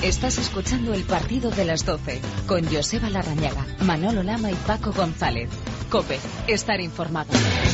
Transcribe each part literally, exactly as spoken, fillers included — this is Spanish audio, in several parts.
Estás escuchando El Partido de las doce con Joseba Larrañaga, Manolo Lama y Paco González. COPE, estar informado.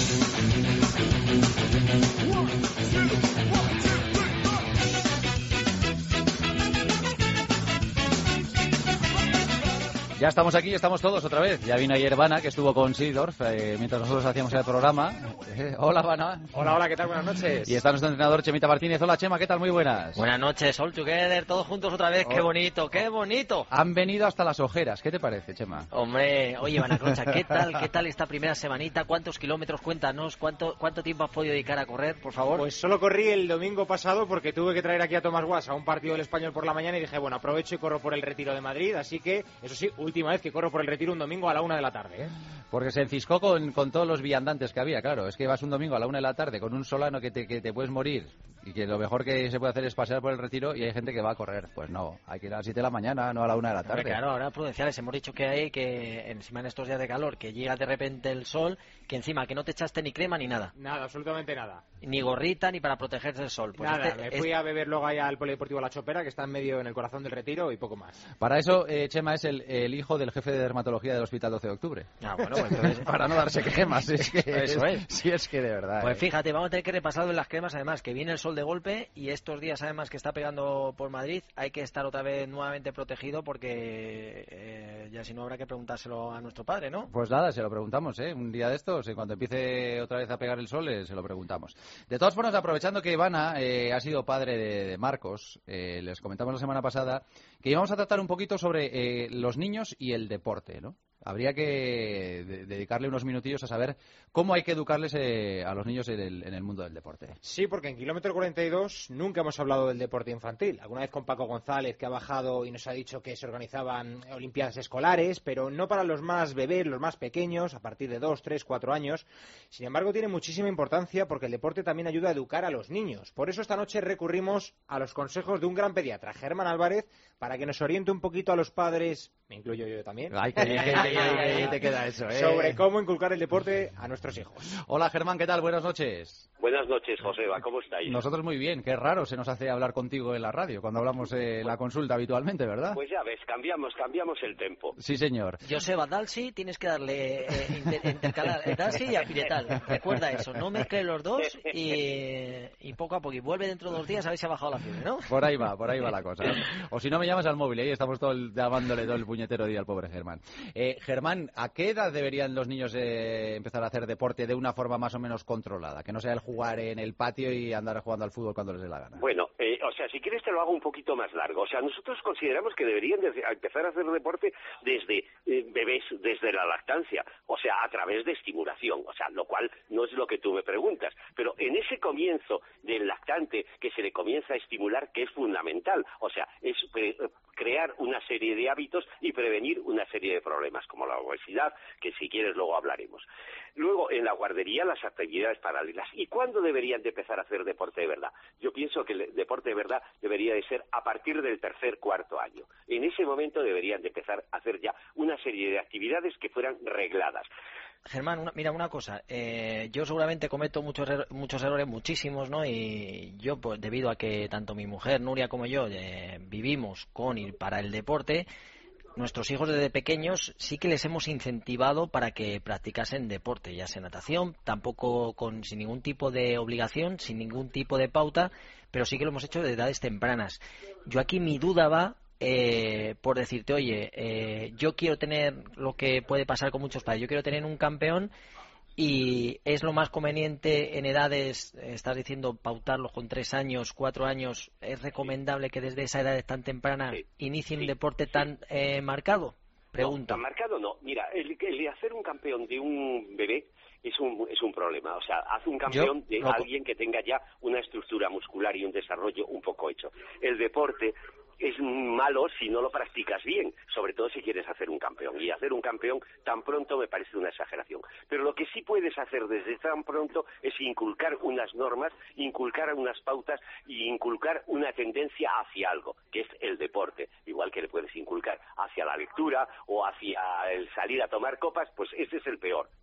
Ya estamos aquí, estamos todos otra vez. Ya vino ayer Vana, que estuvo con Seedorf, eh, mientras nosotros hacíamos el programa. Eh, hola, Vana. Hola, hola, ¿qué tal? Buenas noches. Y está nuestro entrenador, Chemita Martínez. Hola, Chema, ¿qué tal? Muy buenas. Buenas noches, all together, todos juntos otra vez. Oh. ¡Qué bonito, qué bonito! Han venido hasta las ojeras. ¿Qué te parece, Chema? Hombre, oye, Vanacrocha, ¿qué tal, qué tal esta primera semanita? ¿Cuántos kilómetros? Cuéntanos, ¿cuánto, cuánto tiempo has podido dedicar a correr, por favor? Pues solo corrí el domingo pasado porque tuve que traer aquí a Tomás Guas a un partido del Español por la mañana y dije, bueno, aprovecho y corro por el Retiro de Madrid. Así que, eso sí, última vez que corro por el Retiro un domingo a la una de la tarde, ¿eh? Porque se enciscó con, con todos los viandantes que había, claro. Es que vas un domingo a la una de la tarde con un solano que te, que te puedes morir y que lo mejor que se puede hacer es pasear por el Retiro y hay gente que va a correr. Pues no, hay que ir a las siete de la mañana, no a la una de la tarde. Hombre, claro, ahora prudenciales. Hemos dicho que hay que encima en estos días de calor, que llega de repente el sol, que encima que no te echaste ni crema ni nada. Nada, absolutamente nada. Ni gorrita ni para protegerse del sol. Pues nada, este, me fui es... a beber luego allá al Polideportivo La Chopera, que está en medio en el corazón del Retiro y poco más. Para eso, eh, Chema es el, el hijo del jefe de dermatología del Hospital doce de octubre. Ah, bueno, pues entonces... para no darse cremas, es que eso es. Sí, es que de verdad. Pues eh. fíjate, vamos a tener que repasar en las cremas, además, que viene el sol de golpe y estos días, además, que está pegando por Madrid, hay que estar otra vez nuevamente protegido porque eh, ya si no habrá que preguntárselo a nuestro padre, ¿no? Pues nada, se lo preguntamos, ¿eh? Un día de estos, eh, cuando empiece otra vez a pegar el sol, eh, se lo preguntamos. De todas formas, aprovechando que Ivana eh, ha sido padre de, de Marcos, eh, les comentamos la semana pasada que íbamos a tratar un poquito sobre eh, los niños y el deporte, ¿no? Habría que de- dedicarle unos minutillos a saber cómo hay que educarles eh, a los niños en el, en el mundo del deporte. Sí, porque en Kilómetro cuarenta y dos nunca hemos hablado del deporte infantil. Alguna vez con Paco González, que ha bajado y nos ha dicho que se organizaban olimpiadas escolares, pero no para los más bebés, los más pequeños, a partir de dos, tres, cuatro años. Sin embargo, tiene muchísima importancia porque el deporte también ayuda a educar a los niños. Por eso esta noche recurrimos a los consejos de un gran pediatra, Germán Álvarez, para que nos oriente un poquito a los padres, me incluyo yo también, Ay, que, que- que- que- que te queda eso, ¿eh? sobre cómo inculcar el deporte a nuestros hijos. Hola, Germán, ¿qué tal? Buenas noches. Buenas noches, Joseba, ¿cómo estáis? Nosotros muy bien. Qué raro se nos hace hablar contigo en la radio cuando hablamos en la consulta habitualmente, ¿verdad? Pues ya ves, cambiamos, cambiamos el tempo. Sí, señor. Joseba, Dalsi, tienes que darle eh, inter- intercalar eh, Dalsi y Apiretal. Recuerda eso, no mezcles los dos y, y poco a poco. Y vuelve dentro de dos días a ver si ha bajado la fiebre, ¿no? Por ahí va, por ahí va la cosa. ¿no? O si no, me llamas al móvil y ahí estamos todo el- llamándole todo el puñetero día al pobre Germán. Eh, Germán, ¿a qué edad deberían los niños eh, empezar a hacer deporte de una forma más o menos controlada? Que no sea el jugar en el patio y andar jugando al fútbol cuando les dé la gana. Bueno, eh, o sea, si quieres te lo hago un poquito más largo. O sea, nosotros consideramos que deberían de empezar a hacer deporte desde eh, bebés, desde la lactancia, o sea, a través de estimulación, o sea, lo cual no es lo que tú me preguntas. Pero en ese comienzo del lactante que se le comienza a estimular, que es fundamental, o sea, es eh, crear una serie de hábitos y prevenir una serie de problemas, como la obesidad, que si quieres luego hablaremos. Luego, en la guardería, las actividades paralelas. ¿Y cuándo deberían de empezar a hacer deporte de verdad? Yo pienso que el deporte de verdad debería de ser a partir del tercer, cuarto año. En ese momento deberían de empezar a hacer ya una serie de actividades que fueran regladas. Germán, una- mira una cosa, eh, yo seguramente cometo muchos er- muchos errores, muchísimos, ¿no? Y yo, pues debido a que tanto mi mujer, Nuria, como yo eh, vivimos con y para el deporte, nuestros hijos desde pequeños sí que les hemos incentivado para que practicasen deporte, ya sea natación, tampoco con sin ningún tipo de obligación, sin ningún tipo de pauta, pero sí que lo hemos hecho de edades tempranas. Yo aquí mi duda va eh, por decirte, oye, eh, yo quiero tener lo que puede pasar con muchos padres, yo quiero tener un campeón y es lo más conveniente en edades, eh, estás diciendo pautarlos con tres años, cuatro años, ¿es recomendable que desde esa edad tan temprana Sí, inicien sí, un deporte sí. tan eh, marcado? Pregunta. No, tan marcado no. Mira, el, el hacer un campeón de un bebé es un, es un problema. O sea, haz un campeón Yo, de no, alguien que tenga ya una estructura muscular y un desarrollo un poco hecho. El deporte es malo si no lo practicas bien, sobre todo si quieres hacer un campeón. Y hacer un campeón tan pronto me parece una exageración. Pero lo que sí puedes hacer desde tan pronto es inculcar unas normas, inculcar unas pautas y inculcar una tendencia hacia algo, que es el deporte. Igual que le puedes inculcar hacia la lectura o hacia el salir a tomar copas, pues ese es el peor. Bueno, pues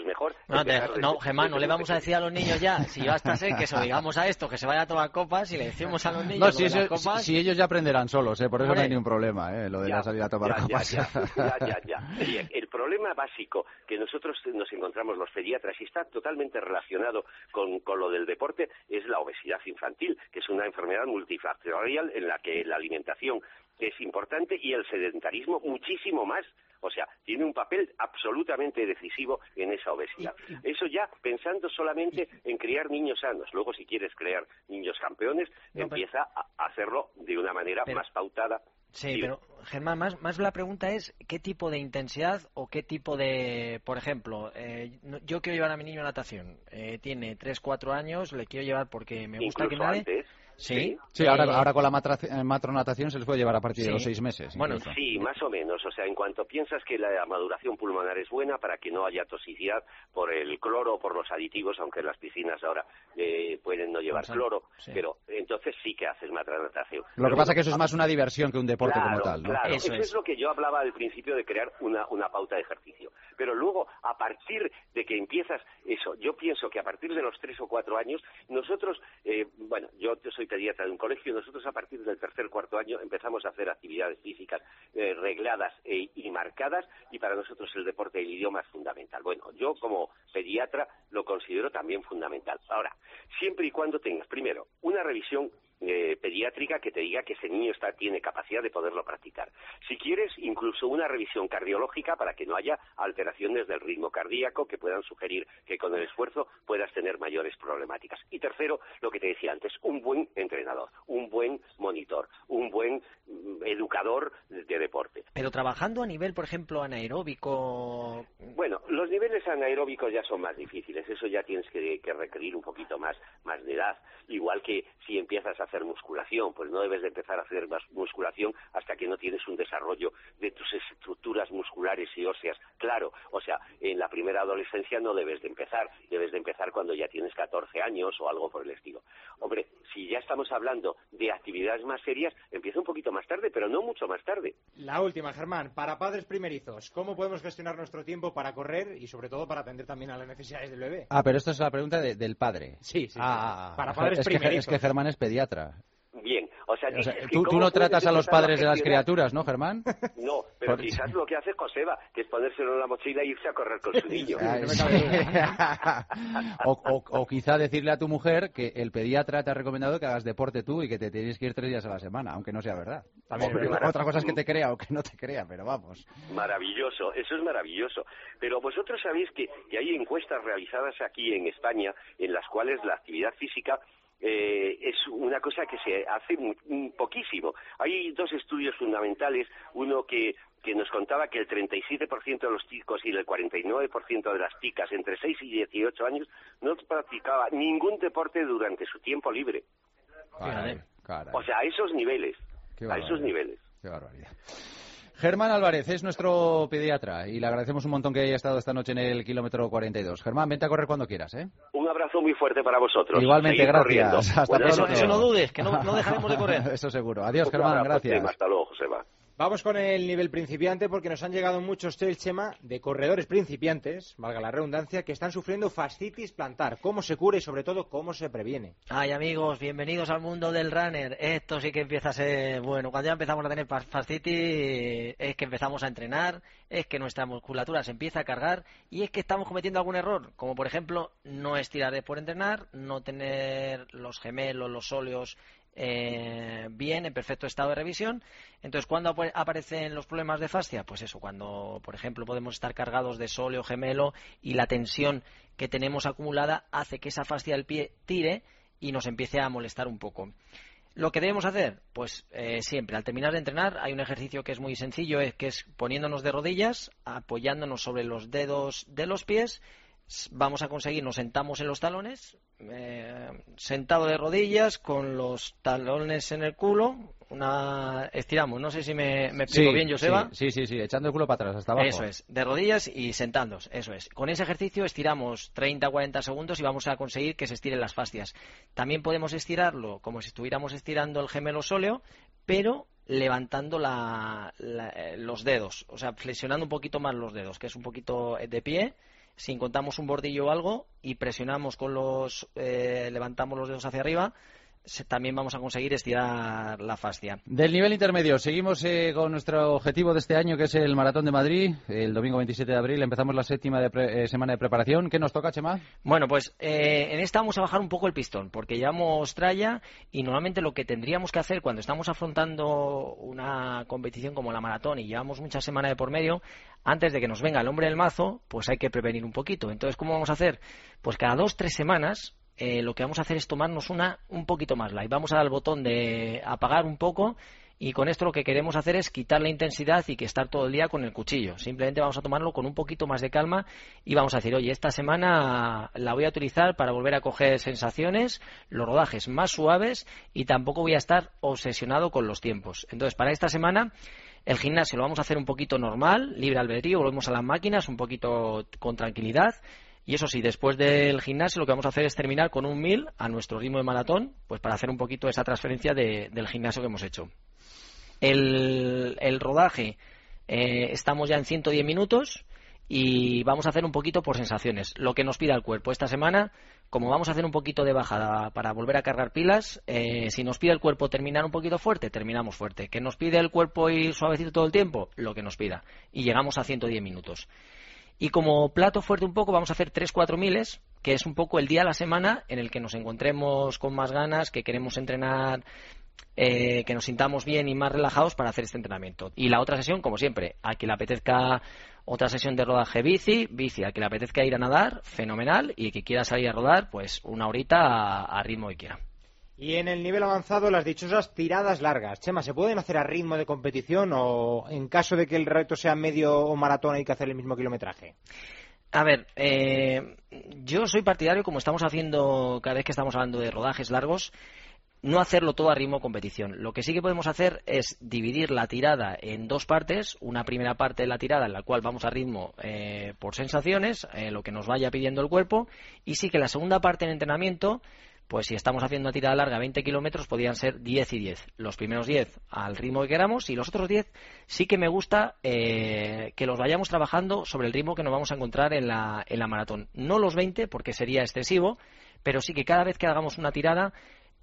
pues mejor. No, te, empezar desde- no Gemma, no desde le muy vamos a decir a los niños ya, si basta ser que se lo digamos a esto, que se vaya a tomar copas, y le decimos a los niños No, lo si, de eso- las copas. si- si ellos ya aprenderán solos, ¿eh? Por eso no Hombre. hay ningún problema, ¿eh? Lo de Ya, la salida a tomar ya, copas. Ya, ya, ya, ya, ya. Bien, el problema básico que nosotros nos encontramos los pediatras y está totalmente relacionado con, con lo del deporte es la obesidad infantil, que es una enfermedad multifactorial en la que la alimentación es importante y el sedentarismo muchísimo más. O sea, tiene un papel absolutamente decisivo en esa obesidad. Eso ya pensando solamente en criar niños sanos. Luego, si quieres crear niños campeones, No, empieza a hacerlo de una manera pero- más pautada. Sí, Digo, pero Germán, más, más la pregunta es qué tipo de intensidad o qué tipo de, por ejemplo, eh, no- yo quiero llevar a mi niño a natación, eh, tiene tres cuatro años, le quiero llevar porque me gusta que incluso nade. antes. Sí, Sí, ahora, eh, ahora con la matra- eh, matronatación se les puede llevar a partir de Sí. los seis meses. Bueno, incluso. Sí, más o menos. O sea, en cuanto piensas que la maduración pulmonar es buena para que no haya toxicidad por el cloro o por los aditivos, aunque las piscinas ahora eh, pueden no llevar Pues, cloro, sí. pero entonces sí que haces matronatación. Lo que Pero pasa es que bueno, eso es más una diversión que un deporte Claro, como tal, ¿no? Claro, Eso eso, es. es lo que yo hablaba al principio de crear una, una pauta de ejercicio. Pero luego, a partir de que empiezas eso, yo pienso que a partir de los tres o cuatro años, nosotros, eh, bueno, yo, yo soy pediatra de un colegio, nosotros a partir del tercer cuarto año empezamos a hacer actividades físicas eh, regladas e- y marcadas, y para nosotros el deporte y el idioma es fundamental. Bueno, yo como pediatra lo considero también fundamental. Ahora, siempre y cuando tengas, primero, una revisión eh, pediátrica que te diga que ese niño está, tiene capacidad de poderlo practicar. Si quieres, incluso una revisión cardiológica para que no haya alteraciones del ritmo cardíaco que puedan sugerir que con el esfuerzo puedas tener mayores problemáticas. Y tercero, lo que te decía antes, un buen entrenador, un buen monitor, un buen mm, educador de deporte. pero trabajando a nivel, por ejemplo, anaeróbico. Bueno, los niveles anaeróbicos ya son más difíciles, eso ya tienes que, que requerir un poquito más, más de edad. Igual que si empiezas a hacer musculación, pues no debes de empezar a hacer más musculación hasta que no tienes un desarrollo de tus estructuras musculares y óseas. Claro, o sea, en la primera adolescencia no debes de empezar, debes de empezar cuando ya tienes catorce años o algo por el estilo. Hombre, si ya estamos hablando de actividades más serias, empieza un poquito más tarde, pero no mucho más tarde. La última, Germán, para padres primerizos, ¿cómo podemos gestionar nuestro tiempo para correr y sobre todo para atender también a las necesidades del bebé? Ah, pero esto es la pregunta de- del padre. Sí, sí, Ah, sí. Para padres es que, primerizos. es que Germán es pediatra. Bien, o sea, O sea, dices que tú, tú ¿cómo no puedes tratas a los empezar a padres de las gestionar? criaturas, ¿no, Germán? No, pero Por- quizás lo que hace Joseba, que es ponérselo en la mochila e irse a correr con su niño. Ay, no me sí. cabe o, o- o quizá decirle a tu mujer que el pediatra te ha recomendado que hagas deporte tú y que te tienes que ir tres días a la semana, aunque no sea verdad. También Hombre, es verdad. Otra cosa es que te crea o que no te crea, pero vamos. Maravilloso, eso es maravilloso. Pero vosotros sabéis que, que hay encuestas realizadas aquí en España en las cuales la actividad física eh, es una cosa que se hace mu- un poquísimo. Hay dos estudios fundamentales, uno que que nos contaba que el treinta y siete por ciento de los chicos y el cuarenta y nueve por ciento de las chicas entre seis y dieciocho años no practicaba ningún deporte durante su tiempo libre. Caray, caray, O sea, a esos niveles, Qué a barbaridad. esos niveles. Qué barbaridad. Germán Álvarez es nuestro pediatra y le agradecemos un montón que haya estado esta noche en el kilómetro cuarenta y dos. Germán, vente a correr cuando quieras, ¿eh? Un abrazo muy fuerte para vosotros. Igualmente, Seguid gracias. corriendo. Hasta Buenas Eso, pronto. noches. eso no dudes, que no, no dejaremos de correr. Eso seguro. Adiós, Un Germán, abrazo, gracias. Chema. Hasta luego, Joseba. Vamos con el nivel principiante porque nos han llegado muchos test, Chema, de corredores principiantes, valga la redundancia, que están sufriendo fascitis plantar. ¿Cómo se cura y sobre todo cómo se previene? Ay, amigos, bienvenidos al mundo del runner. Esto sí que empieza a ser bueno. Cuando ya empezamos a tener fas- fascitis, es que empezamos a entrenar, es que nuestra musculatura se empieza a cargar y es que estamos cometiendo algún error, como por ejemplo no estirar por entrenar, no tener los gemelos, los óleos eh, bien, en perfecto estado de revisión. Entonces, ¿cuándo ap- aparecen los problemas de fascia? Pues eso, cuando, por ejemplo, podemos estar cargados de sóleo gemelo y la tensión que tenemos acumulada hace que esa fascia del pie tire y nos empiece a molestar un poco. ¿Lo que debemos hacer? Pues eh, siempre, al terminar de entrenar, hay un ejercicio que es muy sencillo, es que es poniéndonos de rodillas, apoyándonos sobre los dedos de los pies. Vamos a conseguir, nos sentamos en los talones, eh, sentado de rodillas, con los talones en el culo, una estiramos, no sé si me, me explico Sí, bien, Joseba. Sí, sí, sí, echando el culo para atrás, hasta abajo. Eso es, de rodillas y sentándonos, eso es. Con ese ejercicio estiramos treinta a cuarenta segundos y vamos a conseguir que se estiren las fascias. También podemos estirarlo como si estuviéramos estirando el gemelo sóleo, pero levantando la, la, eh, los dedos, o sea, flexionando un poquito más los dedos, que es un poquito de pie, si encontramos un bordillo o algo y presionamos con los, eh, levantamos los dedos hacia arriba, también vamos a conseguir estirar la fascia. Del nivel intermedio, seguimos eh, con nuestro objetivo de este año, que es el Maratón de Madrid, el domingo veintisiete de abril. Empezamos la séptima de pre, eh, semana de preparación. ¿Qué nos toca, Chema? Bueno, pues eh, en esta vamos a bajar un poco el pistón, porque llevamos tralla y normalmente lo que tendríamos que hacer cuando estamos afrontando una competición como la maratón y llevamos mucha semana de por medio, antes de que nos venga el hombre del mazo, pues hay que prevenir un poquito. Entonces, ¿cómo vamos a hacer? Pues cada dos, tres semanas... Eh, lo que vamos a hacer es tomarnos una un poquito más light. Vamos a dar al botón de apagar un poco y con esto lo que queremos hacer es quitar la intensidad y que estar todo el día con el cuchillo. Simplemente vamos a tomarlo con un poquito más de calma y vamos a decir, oye, esta semana la voy a utilizar para volver a coger sensaciones, los rodajes más suaves y tampoco voy a estar obsesionado con los tiempos. Entonces, para esta semana... el gimnasio lo vamos a hacer un poquito normal, libre albedrío, volvemos a las máquinas un poquito con tranquilidad. Y eso sí, después del gimnasio lo que vamos a hacer es terminar con un mil a nuestro ritmo de maratón, pues para hacer un poquito esa transferencia de, del gimnasio que hemos hecho. El, el rodaje, eh, estamos ya en ciento diez minutos y vamos a hacer un poquito por sensaciones, lo que nos pida el cuerpo. Esta semana, como vamos a hacer un poquito de bajada para volver a cargar pilas, eh, si nos pide el cuerpo terminar un poquito fuerte, terminamos fuerte. ¿Que nos pide el cuerpo ir suavecito todo el tiempo? Lo que nos pida. Y llegamos a ciento diez minutos. Y como plato fuerte un poco vamos a hacer tres cuatro miles, que es un poco el día a la semana en el que nos encontremos con más ganas, que queremos entrenar, eh, que nos sintamos bien y más relajados para hacer este entrenamiento. Y la otra sesión, como siempre, a quien le apetezca otra sesión de rodaje bici, bici, a quien le apetezca ir a nadar, fenomenal, y que quiera salir a rodar, pues una horita a, a ritmo que quiera. Y en el nivel avanzado, las dichosas tiradas largas. Chema, ¿se pueden hacer a ritmo de competición o en caso de que el reto sea medio o maratón hay que hacer el mismo kilometraje? A ver, eh, yo soy partidario, como estamos haciendo cada vez que estamos hablando de rodajes largos, no hacerlo todo a ritmo competición. Lo que sí que podemos hacer es dividir la tirada en dos partes. Una primera parte de la tirada en la cual vamos a ritmo eh, por sensaciones, eh, lo que nos vaya pidiendo el cuerpo, y sí que la segunda parte del entrenamiento... pues si estamos haciendo una tirada larga veinte kilómetros, podrían ser diez y diez. Los primeros diez al ritmo que queramos y los otros diez sí que me gusta eh, que los vayamos trabajando sobre el ritmo que nos vamos a encontrar en la, en la maratón. No los veinte, porque sería excesivo, pero sí que cada vez que hagamos una tirada,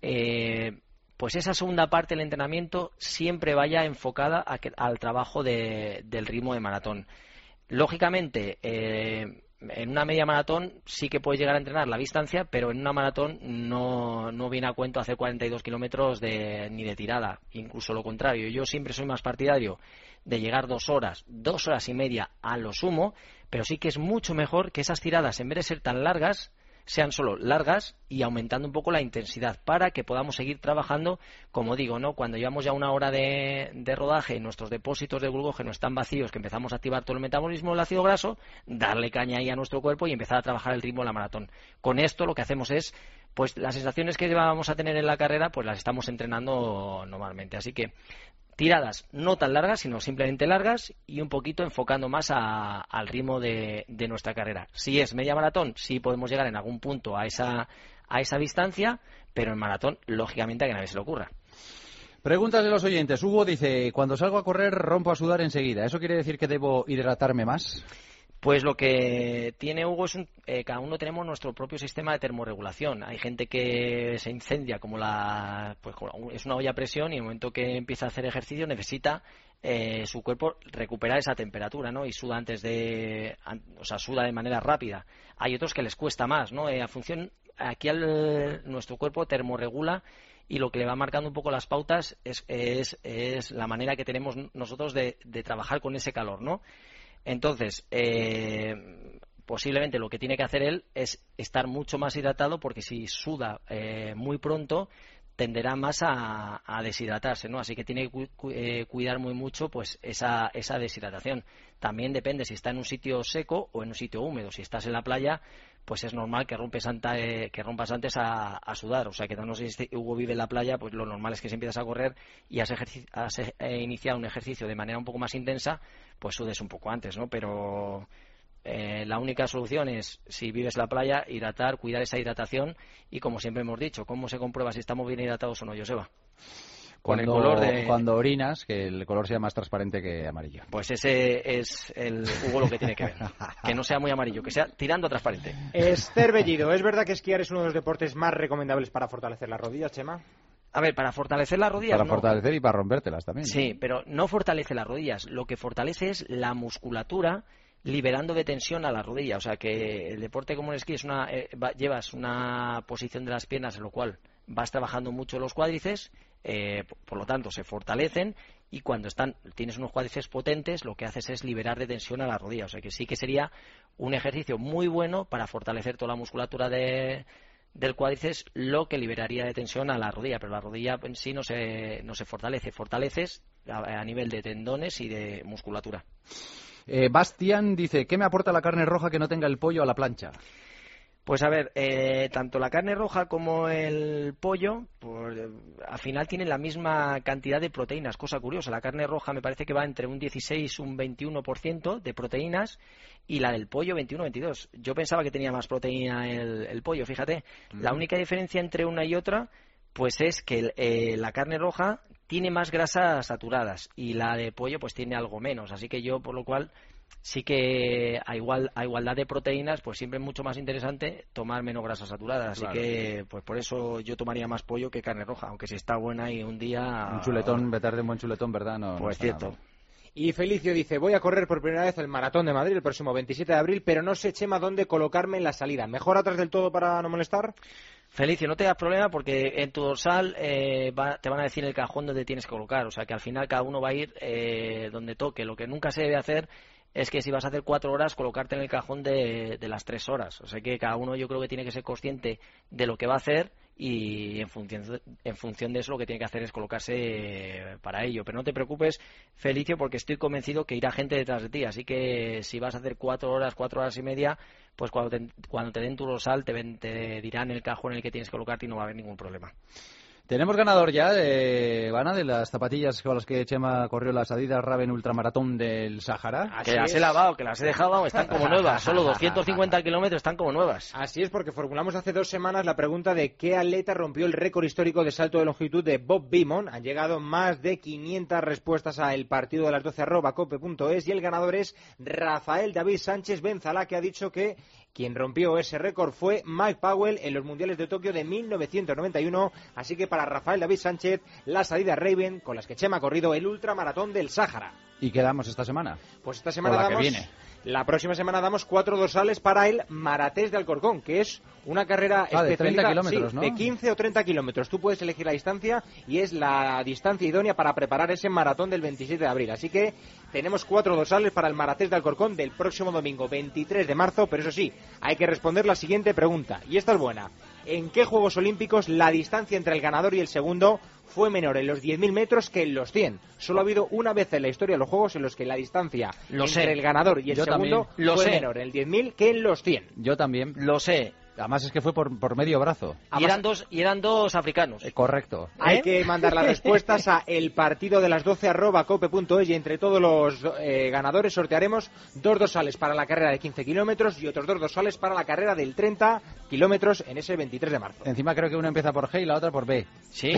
eh, pues esa segunda parte del entrenamiento siempre vaya enfocada a que, al trabajo de, del ritmo de maratón. Lógicamente... Eh, en una media maratón sí que puedes llegar a entrenar la distancia, pero en una maratón no, no viene a cuento hacer cuarenta y dos kilómetros de, ni de tirada, incluso lo contrario. Yo siempre soy más partidario de llegar dos horas, dos horas y media a lo sumo, pero sí que es mucho mejor que esas tiradas, en vez de ser tan largas, sean solo largas y aumentando un poco la intensidad para que podamos seguir trabajando, como digo, ¿no? Cuando llevamos ya una hora de, de rodaje y nuestros depósitos de glucógeno están vacíos, que empezamos a activar todo el metabolismo del ácido graso, darle caña ahí a nuestro cuerpo y empezar a trabajar el ritmo de la maratón. Con esto lo que hacemos es, pues las sensaciones que vamos a tener en la carrera, pues las estamos entrenando normalmente. Así que tiradas no tan largas, sino simplemente largas y un poquito enfocando más a, al ritmo de, de nuestra carrera. Si es media maratón, sí podemos llegar en algún punto a esa, a esa distancia, pero en maratón, lógicamente, a que nadie se le ocurra. Preguntas de los oyentes. Hugo dice, cuando salgo a correr rompo a sudar enseguida. ¿Eso quiere decir que debo hidratarme más? Pues lo que tiene Hugo es un, eh, cada uno tenemos nuestro propio sistema de termorregulación. Hay gente que se incendia como la, pues es una olla a presión y en el momento que empieza a hacer ejercicio necesita eh, su cuerpo recuperar esa temperatura, ¿no? Y suda antes de, o sea, suda de manera rápida. Hay otros que les cuesta más, ¿no? Eh, a función, aquí al, nuestro cuerpo termorregula y lo que le va marcando un poco las pautas es, es, es la manera que tenemos nosotros de, de trabajar con ese calor, ¿no? Entonces, eh, posiblemente lo que tiene que hacer él es estar mucho más hidratado, porque si suda eh, muy pronto tenderá más a, a deshidratarse, ¿no? Así que tiene que cu cu eh, cuidar muy mucho pues esa, esa deshidratación. También depende si está en un sitio seco o en un sitio húmedo. Si estás en la playa, pues es normal que, rompes anta, eh, que rompas antes a, a sudar. O sea, que no sé si Hugo vive en la playa, pues lo normal es que si empiezas a correr y has, has eh, iniciado un ejercicio de manera un poco más intensa, pues sudes un poco antes, ¿no? Pero eh, la única solución es, si vives en la playa, hidratar, cuidar esa hidratación y, como siempre hemos dicho, ¿cómo se comprueba si estamos bien hidratados o no, Joseba? con el Cuando, color de... cuando orinas, que el color sea más transparente que amarillo. Pues ese es el Hugo lo que tiene que ver. Que no sea muy amarillo, que sea tirando a transparente. Esther Bellido, ¿es verdad que esquiar es uno de los deportes más recomendables para fortalecer las rodillas, Chema? A ver, para fortalecer las rodillas... Para no. fortalecer y para rompértelas también. Sí, pero no fortalece las rodillas. Lo que fortalece es la musculatura liberando de tensión a la rodilla. O sea que el deporte como el esquí es una, eh, va, llevas una posición de las piernas en lo cual vas trabajando mucho los cuádriceps, eh, por, por lo tanto se fortalecen, y cuando están tienes unos cuádriceps potentes lo que haces es liberar de tensión a la rodilla. O sea que sí que sería un ejercicio muy bueno para fortalecer toda la musculatura de... del cuádriceps, lo que liberaría de tensión a la rodilla, pero la rodilla en sí no se, no se fortalece, fortaleces a, a nivel de tendones y de musculatura. Eh, Bastián dice, ¿qué me aporta la carne roja que no tenga el pollo a la plancha? Pues a ver, eh, tanto la carne roja como el pollo, pues, eh, al final tienen la misma cantidad de proteínas, cosa curiosa. La carne roja me parece que va entre un dieciséis y un veintiuno por ciento de proteínas, y la del pollo veintiuno veintidós. Yo pensaba que tenía más proteína el, el pollo, fíjate. Mm. La única diferencia entre una y otra, pues es que eh, la carne roja tiene más grasas saturadas y la de pollo pues tiene algo menos. Así que yo, por lo cual... sí que a igual a igualdad de proteínas pues siempre es mucho más interesante tomar menos grasa saturada, así claro. que pues por eso yo tomaría más pollo que carne roja, aunque si está buena y un día un chuletón, vetar de un buen chuletón, ¿verdad? No, pues no cierto. Nada. Y Felicio dice, voy a correr por primera vez el Maratón de Madrid el próximo veintisiete de abril, pero no sé, Chema, dónde colocarme en la salida. ¿Mejor atrás del todo para no molestar? Felicio, no te das problema porque en tu dorsal eh, va, te van a decir el cajón donde tienes que colocar, o sea que al final cada uno va a ir eh, donde toque. Lo que nunca se debe hacer es que si vas a hacer cuatro horas, colocarte en el cajón de, de las tres horas. O sea que cada uno yo creo que tiene que ser consciente de lo que va a hacer y en función, de, en función de eso lo que tiene que hacer es colocarse para ello. Pero no te preocupes, Felicio, porque estoy convencido que irá gente detrás de ti. Así que si vas a hacer cuatro horas, cuatro horas y media, pues cuando te, cuando te den tu dorsal te, ven, te dirán el cajón en el que tienes que colocarte y no va a haber ningún problema. Tenemos ganador ya, de, Vana, de las zapatillas con las que Chema corrió las Adidas Raven Ultramaratón del Sáhara. Así que las es. he lavado, que las he dejado, están como nuevas. Solo doscientos cincuenta kilómetros, están como nuevas. Así es, porque formulamos hace dos semanas la pregunta de qué atleta rompió el récord histórico de salto de longitud de Bob Beamon. Han llegado más de quinientas respuestas a el partido de las doce arroba cope punto es y el ganador es Rafael David Sánchez Benzalá, que ha dicho que quien rompió ese récord fue Mike Powell en los Mundiales de Tokio de mil novecientos noventa y uno. Así que para Rafael David Sánchez, las Adidas Raven con las que Chema ha corrido el ultramaratón del Sáhara. ¿Y qué damos esta semana? Pues esta semana la damos... que viene. La próxima semana damos cuatro dorsales para el Maratés de Alcorcón, que es una carrera ah, específica de treinta kilómetros, sí, ¿no? de quince o treinta kilómetros. Tú puedes elegir la distancia y es la distancia idónea para preparar ese maratón del veintisiete de abril. Así que tenemos cuatro dorsales para el Maratés de Alcorcón del próximo domingo veintitrés de marzo, pero eso sí, hay que responder la siguiente pregunta, y esta es buena. ¿En qué Juegos Olímpicos la distancia entre el ganador y el segundo fue menor en los diez mil metros que en los cien? Solo ha habido una vez en la historia de los Juegos en los que la distancia lo entre sé. el ganador y el Yo segundo también. fue sé. menor en el diez mil que en los cien. Yo también. Lo sé. Además es que fue por, por medio brazo. Y eran dos, y eran dos africanos. Eh, correcto. Hay ¿Eh? que mandar las respuestas a el partido de las doce arroba cope punto es y entre todos los eh, ganadores sortearemos dos dorsales para la carrera de quince kilómetros y otros dos dorsales para la carrera del treinta kilómetros en ese veintitrés de marzo. Encima creo que una empieza por G y la otra por B. Sí.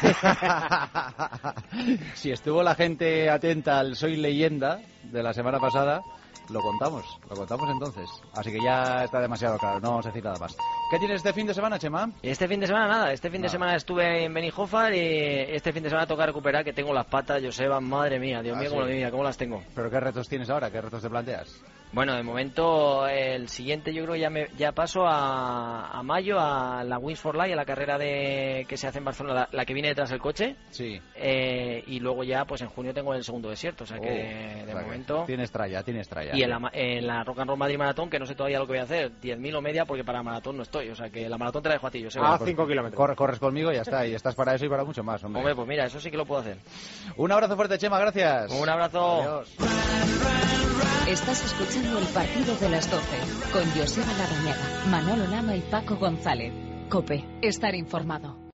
Si estuvo la gente atenta al Soy Leyenda de la semana pasada, lo contamos, lo contamos entonces. Así que ya está demasiado claro, no vamos a decir nada más. ¿Qué tienes este fin de semana, Chema? Este fin de semana nada, este fin nada. de semana estuve en Benijofar y este fin de semana toca recuperar, que tengo las patas, Joseba, madre mía, Dios Ah, mío, sí. cómo, mía, cómo las tengo. ¿Pero qué retos tienes ahora? ¿Qué retos te planteas? Bueno, de momento el siguiente yo creo que ya, me, ya paso a, a mayo a la Wings for Life, a la carrera de que se hace en Barcelona, la, la que viene detrás del coche. Sí. Eh, y luego ya pues en junio tengo el segundo desierto, o sea Oh, que de o sea momento... Que tienes tralla, tienes tralla. Y en la, en la Rock and Roll Madrid Maratón, que no sé todavía lo que voy a hacer, diez mil o media, porque para maratón no estoy, o sea que la maratón te la dejo a ti, yo sé. A cinco kilómetros. Corres, corres conmigo y ya está, y estás para eso y para mucho más, hombre. Hombre, pues mira, eso sí que lo puedo hacer. Un abrazo fuerte, Chema, gracias. Un abrazo. Adiós. Estás escuchando el partido de las doce con Joseba Larrañaga, Manolo Lama y Paco González. COPE, estar informado.